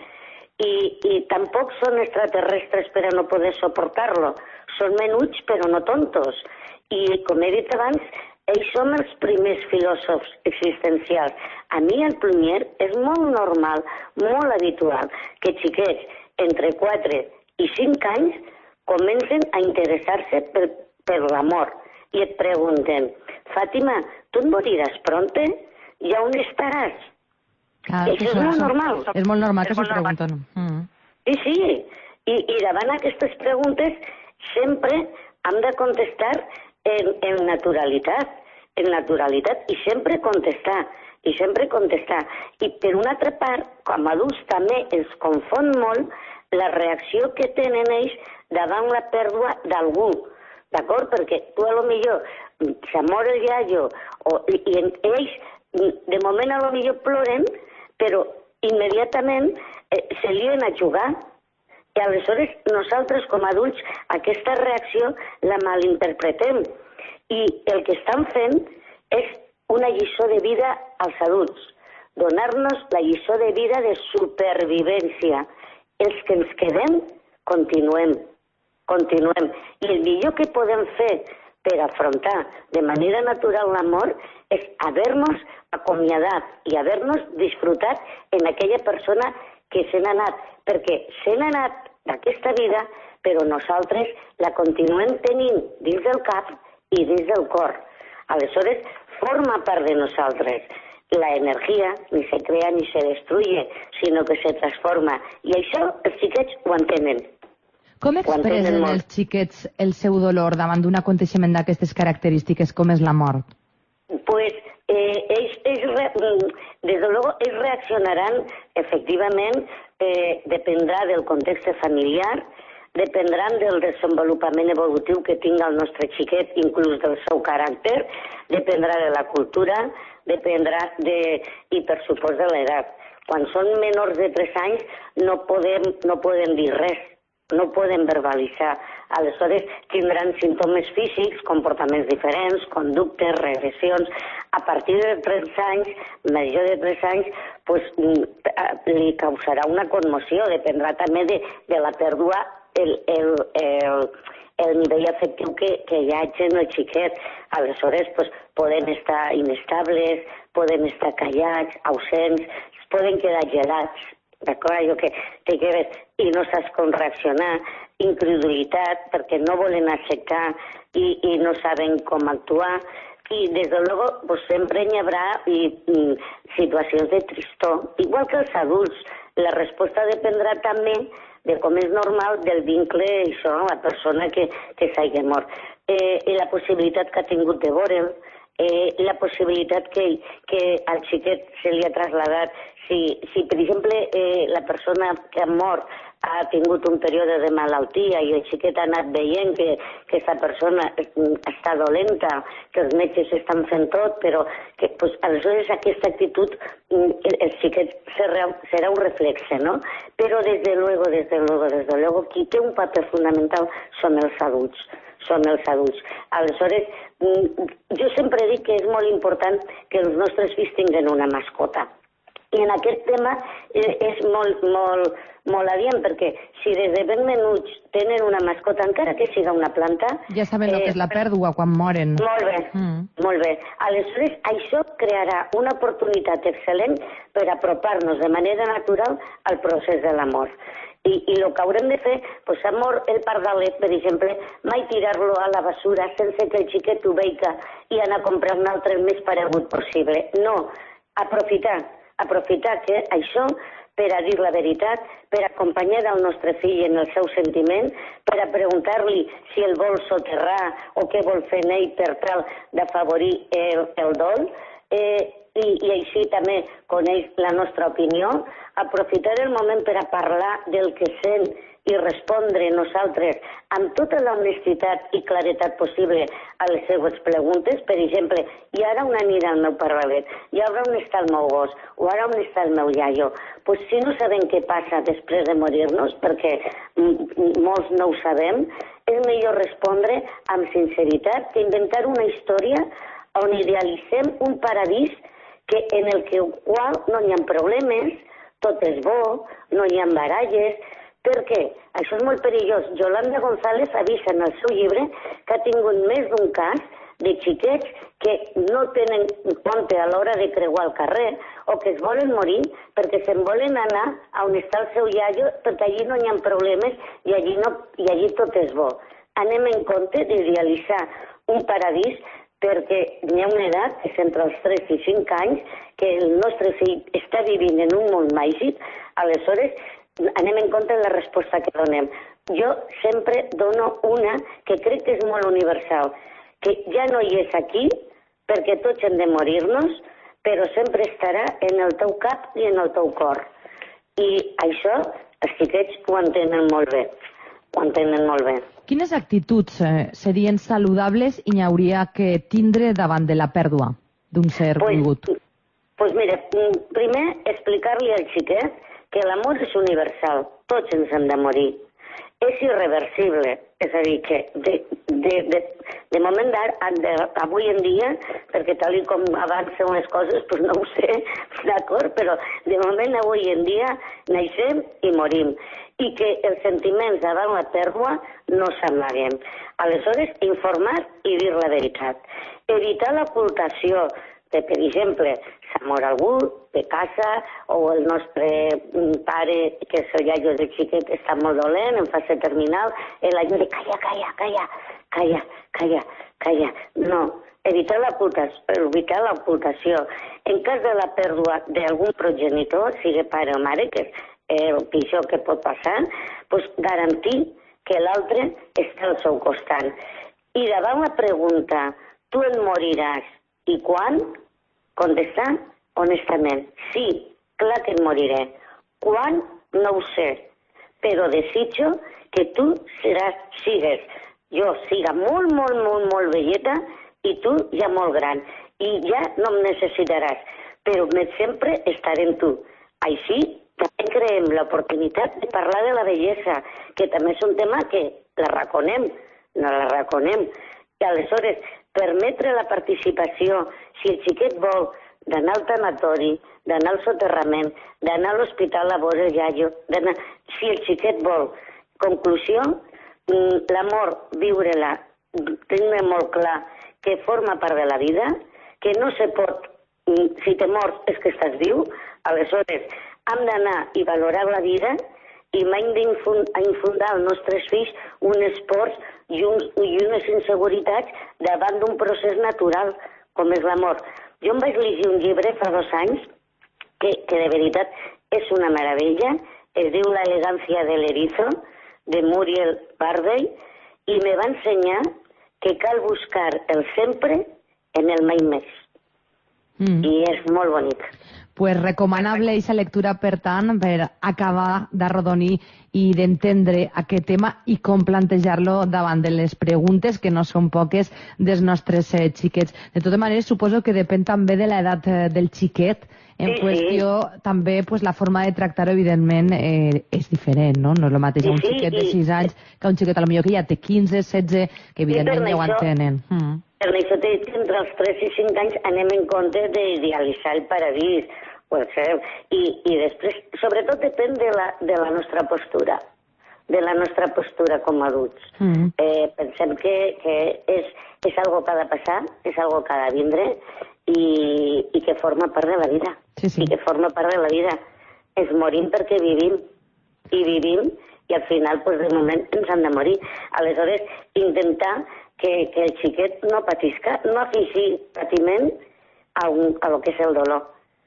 i tampoc són extraterrestres per a no poder suportar-lo. Són menuts però no tontos. I com he dit abans, ells som els primers filòsofs existencials. A mi al Plumier és molt normal, molt habitual, que xiquets entre 4 i 5 anys comencen a interessar-se per l'amor i et pregunten: Fàtima, tu et moriràs pronte? I on estaràs? Això és molt normal. És molt normal que s'ho pregunten. Sí. I davant aquestes preguntes sempre hem de contestar en naturalitat. en naturalitat i sempre contestar. I per una altra part, com a adults també ens confon molt la reacció que tenen ells davant la pèrdua d'algú, d'acord? Perquè tu a lo millor se mor el iaio i ells de moment a lo millor ploren, però immediatament se lien a jugar. I aleshores nosaltres com a adults aquesta reacció la malinterpretem i el que estan fent és una lliçó de vida als adults, donar-nos la lliçó de vida de supervivència. Els que ens quedem, continuem. I el millor que podem fer per afrontar de manera natural la mort és haver-nos acomiadat i haver-nos disfrutat en aquella persona que se n'ha anat, perquè se n'ha anat d'aquesta vida, però nosaltres la continuem tenint dins del cap i dins del cor. Aleshores, forma part de nosaltres. La energia ni se crea ni se destruye, sinó que se transforma. I això els xiquets ho entenen. Com expressen els xiquets el seu dolor davant d'un aconteixement d'aquestes característiques com és la mort? Pues desde luego ells reaccionaran efectivament, dependrà del context familiar, dependran del desenvolupament evolutiu que tinga el nostre xiquet, inclús del seu caràcter, dependrà de la cultura, dependrà i per supost de l'edat. Quan són menors de 3 anys no poden dir res, no poden verbalitzar. Aleshores tindran símptomes físics, comportaments diferents, conductes, regressions. A partir de 3 anys, major de 3 anys, pues, li causarà una conmoció, dependrà també de la pèrdua el nivell afectiu que hi hagi en el xiquet. Aleshores, pues, poden estar inestables, poden estar callats, ausents, poden quedar gelats, d'acord? Allò que té que veure i no saps com reaccionar, incredulitat, perquè no volen acceptar i no saben com actuar. I, des de luego, pues, sempre hi haurà situacions de tristor, igual que els adults. La resposta dependrà també de com és normal del vincle això, la persona que s'hagi mort. La possibilitat que ha tingut de veure'l, la possibilitat que al xiquet se li ha traslladat. Si per exemple, la persona que ha mort ha tingut un període de malaltia i el xiquet ha anat veient que aquesta persona està dolenta, que els metges estan fent tot, però que aleshores aquesta actitud el xiquet serà un reflexe, no? Però des de luego, qui té un paper fonamental són els adults. Aleshores, jo sempre dic que és molt important que els nostres fills tinguen una mascota. I en aquest tema és molt adient, perquè si des de ben menuts tenen una mascota, encara que siga una planta... Ja saben el que és la pèrdua quan moren. Molt bé. Aleshores, això crearà una oportunitat excel·lent per apropar-nos de manera natural al procés de la mort. I el que haurem de fer, doncs ha mort el pardalet, per exemple, mai tirar-lo a la basura sense que el xiquet ho veiga i anar a comprar un altre el més paregut possible. No, aprofitar que això per a dir la veritat, per acompanyar el nostre fill en el seu sentiment, per a preguntar-li si el vol soterrar o què vol fer en ell per tal d'afavorir el dol, i així també coneix la nostra opinió, aprofitar el moment per a parlar del que sent i respondre nosaltres amb tota la honestitat i claretat possible a les seues preguntes. Per exemple, i ara on anirà el meu pardalet? I ara on està el meu gos? O ara on està el meu iaio? Pues si no sabem què passa després de morir-nos, perquè molts no ho sabem, és millor respondre amb sinceritat que inventar una història on idealitzem un paradís en el qual no hi ha problemes, tot és bo, no hi ha baralles. Per què? Això és molt perillós. Yolanda González avisa en el seu llibre que ha tingut més d'un cas de xiquets que no tenen compte a l'hora de creuar el carrer o que es volen morir perquè se'n volen anar a on està el seu iaio perquè allí no hi ha problemes i allí tot és bo. Anem en compte d'idealitzar un paradís perquè hi ha una edat, que és entre els 3 i 5 anys, que el nostre fill està vivint en un món màgic, aleshores anem en compte de la resposta que donem. Jo sempre dono una que crec que és molt universal, que ja no hi és aquí, perquè tots hem de morir-nos, però sempre estarà en el teu cap i en el teu cor. I això els xiquets ho entenen molt bé. Ho entenen molt bé. Quines actituds serien saludables i n'hi hauria que tindre davant de la pèrdua d'un ser volgut? Doncs mira, primer explicar-li al xiquet que l'amor és universal, tots ens hem de morir. És irreversible, és a dir, que de moment d'avui en dia, perquè tal com avancen les coses, doncs no ho sé, d'acord, però de moment avui en dia naixem i morim. I que els sentiments davant la pèrdua no s'amaguen. Aleshores, informar i dir la veritat. Evitar l'ocultació de, per exemple, s'ha mort algú de casa o el nostre pare, que és el iaio del xiquet, està molt dolent, en fase terminal, l'aio de calla. No, evitar l'ocultació. En cas de la pèrdua d'algun progenitor, sigui pare o mare, que és el pitjor que pot passar, doncs garantir que l'altre està al seu costat. I davant la pregunta, tu et moriràs, i quan? Contestar honestament. Sí, clar que et moriré. Quan? No ho sé. Però desitjo que tu sigues, jo siga molt velleta i tu ja molt gran. I ja no em necessitaràs, però sempre estaré en tu. Així també creem l'oportunitat de parlar de la bellesa, que també és un tema que no la raconem. I aleshores, permetre la participació, si el xiquet vol, d'anar al tanatori, d'anar al soterrament, d'anar a l'hospital a veure el iaio, si el xiquet vol. Conclusió, l'amor, viure-la, tenir molt clar que forma part de la vida, que no se pot, si te mors és que estàs viu, aleshores hem d'anar i valorar la vida i mai d'infundar als nostres fills un esforç i unes inseguretats davant d'un procés natural com és l'amor. Jo em vaig llegir un llibre fa 2 anys que de veritat és una meravella, es diu La elegancia del erizo, de Muriel Bardey, i me va ensenyar que cal buscar el sempre en el mai més. I és molt bonic. Pues recomanable aquesta lectura, per tant, per acabar d'arrodonir i d'entendre aquest tema i com plantejar-lo davant de les preguntes, que no són poques, dels nostres xiquets. De totes maneres, suposo que depèn també de l'edat del xiquet. En qüestió, també, pues, la forma de tractar-ho, evidentment, és diferent, no? No és el mateix un xiquet de 6 anys que un xiquet, potser que ja té 15, 16, que evidentment ja ho entenen. Per això t'he dit que entre els 3 i 5 anys anem en compte d'idealitzar el paradís. I després, sobretot, depèn de la nostra postura, com a adults. Pensem que és algo que ha de passar, és algo que ha de vindre i que forma part de la vida. I que forma part de la vida. Ens morim perquè vivim, i al final, de moment, ens han de morir. Aleshores, intentar que el xiquet no patisca, no afegir patiment a lo que és el dolor.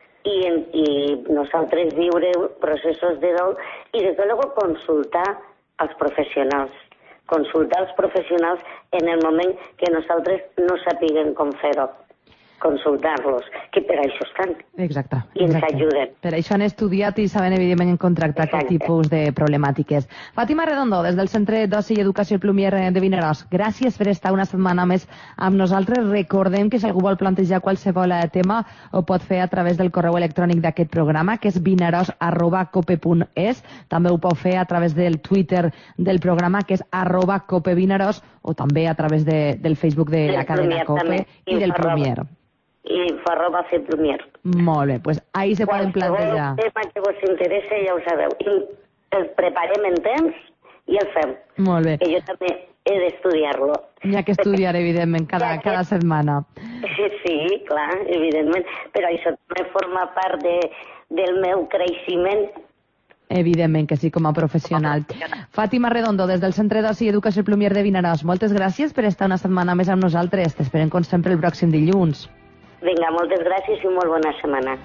I nosaltres viure processos de dol i, des de luego, consultar als professionals. Consultar els professionals en el moment que nosaltres no sapiguem com fer-ho. Consultar-los, que per això estan. Exacte. I ens ajuden. Per això han estudiat i saben, evidentment, contractar aquest tipus de problemàtiques. Fàtima Redondo, des del Centre d'Oci i Educació Plumier de Vinaròs, gràcies per estar una setmana més amb nosaltres. Recordem que si algú vol plantejar qualsevol tema ho pot fer a través del correu electrònic d'aquest programa, que és vinaros@cope.es. També ho pot fer a través del Twitter del programa, que és @copevinaròs, o també a través del Facebook de la cadena Cope i del Plumier. info@feplumier. Molt bé, doncs ahí se poden plantejar. El tema que vos interessa ja ho sabeu. El preparem en temps i el fem. Molt bé. Que jo també he d'estudiar-lo. N'hi ha que estudiar, evidentment, cada setmana. Sí, clar, evidentment. Però això també forma part del meu creixement. Evidentment que sí, com a professional. Fàtima Redondo, des del Centre d'Oci i Educació Plumier de Vinaròs, moltes gràcies per estar una setmana més amb nosaltres. T'esperem, com sempre, el pròxim dilluns. Vinga, moltes gràcies i molt bona setmana.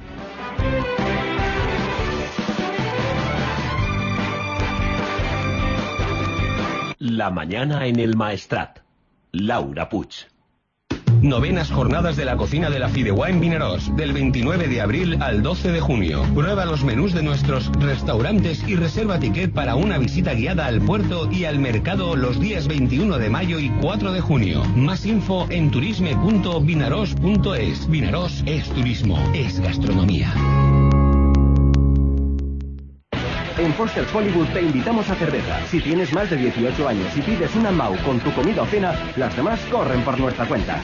La mañana en el Maestrat. Laura Puig. Novenas jornadas de la cocina de la Fideuà en Vinaròs, del 29 de abril al 12 de junio. Prueba los menús de nuestros restaurantes y reserva ticket para una visita guiada al puerto y al mercado los días 21 de mayo y 4 de junio. Más info en turisme.vinaros.es. Vinaròs es turismo, es gastronomía. En Foster's Hollywood te invitamos a cerveza. Si tienes más de 18 años y pides una Mau con tu comida o cena, las demás corren por nuestra cuenta.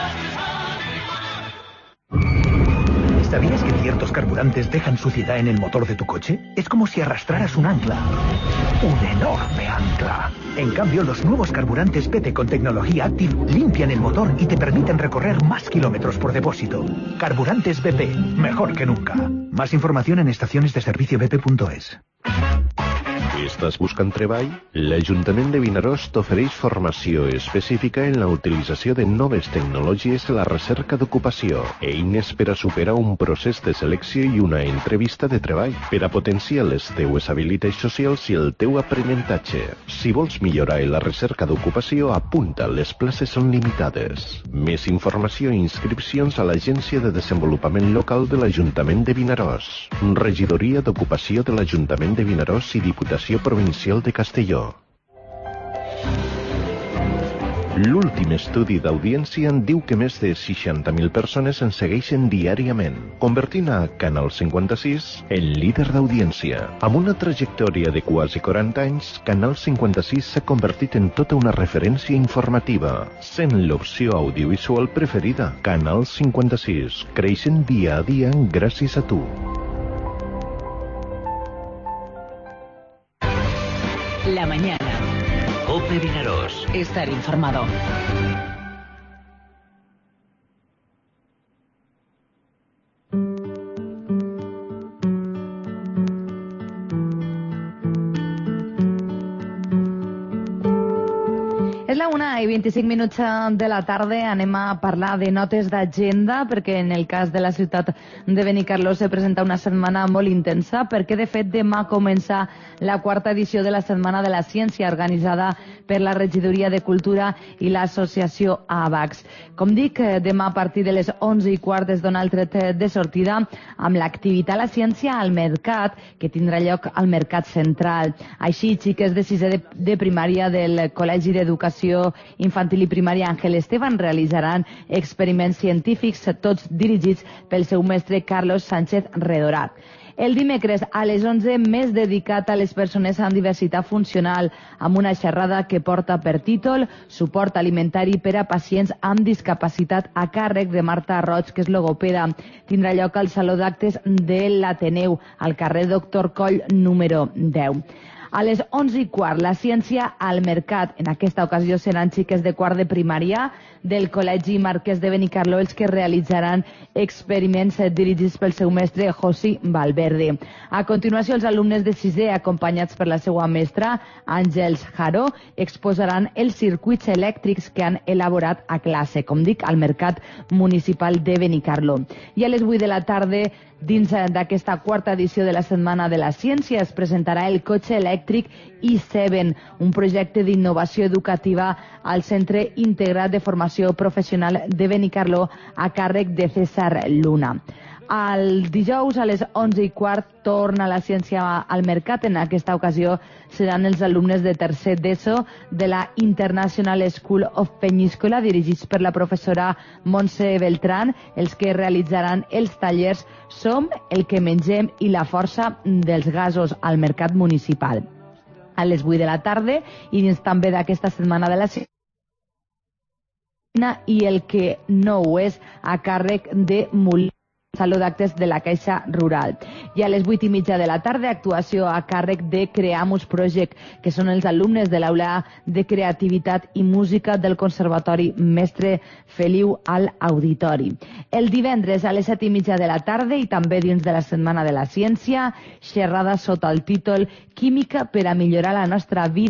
¿Sabías que ciertos carburantes dejan suciedad en el motor de tu coche? Es como si arrastraras un ancla. Un enorme ancla. En cambio, los nuevos carburantes PT con tecnología Active limpian el motor y te permiten recorrer más kilómetros por depósito. Carburantes BP, mejor que nunca. Más información en estacionesdeserviciobp.es. Estàs buscant treball? L'Ajuntament de Vinaròs t'ofereix formació específica en la utilització de noves tecnologies a la recerca d'ocupació, eines per a superar un procés de selecció i una entrevista de treball, per a potenciar les teues habilitats socials i el teu aprenentatge. Si vols millorar en la recerca d'ocupació, apunta, les places són limitades. Més informació i inscripcions a l'Agència de Desenvolupament Local de l'Ajuntament de Vinaròs, Regidoria d'Ocupació de l'Ajuntament de Vinaròs i Diputació Provincial de Castelló. L'últim estudi d'audiència en diu que més de 60.000 persones ens segueixen diàriament, convertint a Canal 56 en líder d'audiència. Amb una trajectòria de quasi 40 anys, Canal 56 s'ha convertit en tota una referència informativa, sent l'opció audiovisual preferida. Canal 56, creixent dia a dia gràcies a tu. La mañana. COPE Vinaròs. Estar informado. És la 1:25 de la tarda. Anem a parlar de notes d'agenda, perquè en el cas de la ciutat de Benicarló se presenta una setmana molt intensa, perquè de fet demà comença la quarta edició de la Setmana de la Ciència, organitzada per la Regidoria de Cultura i l'associació AVAX. Com dic, demà a partir de les 11:15 es dona el tret de sortida amb l'activitat La Ciència al Mercat, que tindrà lloc al Mercat Central. Així, xiques de sisè de primària del Col·legi d'Educació Infantil i Primària Àngel Esteban realitzaran experiments científics, tots dirigits pel seu mestre Carlos Sánchez Redorat. El dimecres a les 11, més dedicat a les persones amb diversitat funcional, amb una xerrada que porta per títol Suport alimentari per a pacients amb discapacitat a càrrec de Marta Roig, que és logopeda. Tindrà lloc al Saló d'Actes de l'Ateneu, al carrer Doctor Coll número 10. A les 11:15, la ciència al mercat. En aquesta ocasió seran xiques de quart de primària del Col·legi Marquès de Benicarló els que realitzaran experiments dirigits pel seu mestre José Valverde. A continuació, els alumnes de sisè, acompanyats per la seva mestra Àngels Jaró, exposaran els circuits elèctrics que han elaborat a classe, com dic, al Mercat Municipal de Benicarló. I a les 8 de la tarda, dins d'aquesta quarta edició de la Setmana de la Ciència, es presentarà el cotxe elèctric i7, un projecte d'innovació educativa al Centre Integrat de Formació Professional de Benicarló a càrrec de César Luna. El dijous a les 11:15 torna la ciència al mercat. En aquesta ocasió seran els alumnes de tercer d'ESO de la International School of Peñíscola, dirigits per la professora Montse Beltrán, els que realitzaran els tallers Som el que mengem i la força dels gasos al mercat municipal. A les 8 de la tarda, i dins també d'aquesta setmana de la ciència, i el que no ho és, a càrrec de Molí, Saló d'Actes de la Caixa Rural. I a les 8:30 de la tarda, actuació a càrrec de Creamus Project, que són els alumnes de l'Aula de Creativitat i Música del Conservatori Mestre Feliu al Auditori. El divendres a les 7:30 de la tarda, i també dins de la Setmana de la Ciència, xerrada sota el títol Química per a millorar la nostra vida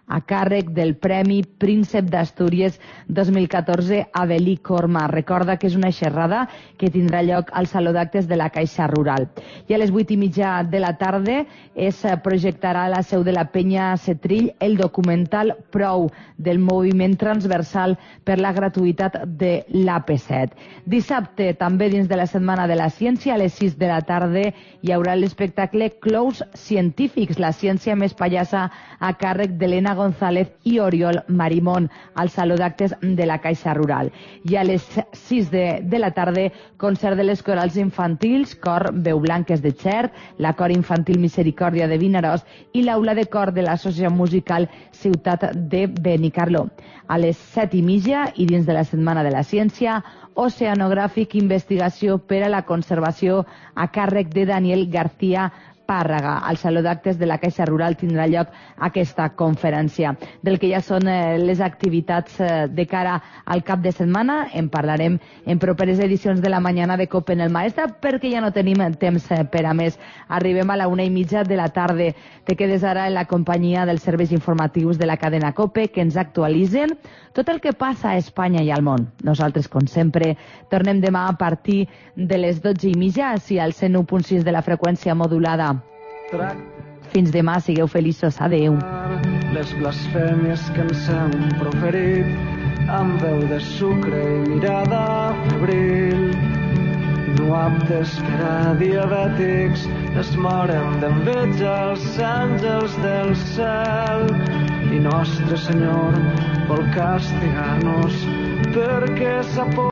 a càrrec del Premi Príncep d'Astúries 2014 Avelí Corma. Recorda que és una xerrada que tindrà lloc al Saló d'Actes de la Caixa Rural. I a les 8:30 de la tarda es projectarà a la seu de la Penya Setrill el documental Prou, del moviment transversal per la gratuïtat de l'AP7. Dissabte, també dins de la Setmana de la Ciència, a les 6 de la tarda hi haurà l'espectacle Clous Científics, la ciència més pallassa, a càrrec d'Helena González i Oriol Marimón, al Saló d'Actes de la Caixa Rural. I a les 6 de la tarda, concert de les corals infantils, cor Veu Blanques de Xert, la cor infantil Misericòrdia de Vinaròs i l'aula de cor de l'Associació Musical Ciutat de Benicarló. A les 7:30 i dins de la Setmana de la Ciència, Oceanogràfic, investigació per a la conservació a càrrec de Daniel García Pàrraga. Al Saló d'Actes de la Caixa Rural tindrà lloc aquesta conferència. Del que ja són les activitats de cara al cap de setmana en parlarem en properes edicions de la Mañana de COPE en el Maestrat, perquè ja no tenim temps per a més. Arribem a la 1:30 de la tarda. Te quedes ara en la companyia dels serveis informatius de la cadena COPE, que ens actualitzen tot el que passa a Espanya i al món. Nosaltres, com sempre, tornem demà a partir de les 12:30 així al 101.6 de la freqüència modulada. Fins demà, sigueu feliços. Adéu. Les blasfèmies que ens hem proferit amb veu de sucre i mirada febril, no aptes per a diabètics, es moren d'enveja els àngels del cel, i Nostre Senyor vol castigar-nos perquè s'ha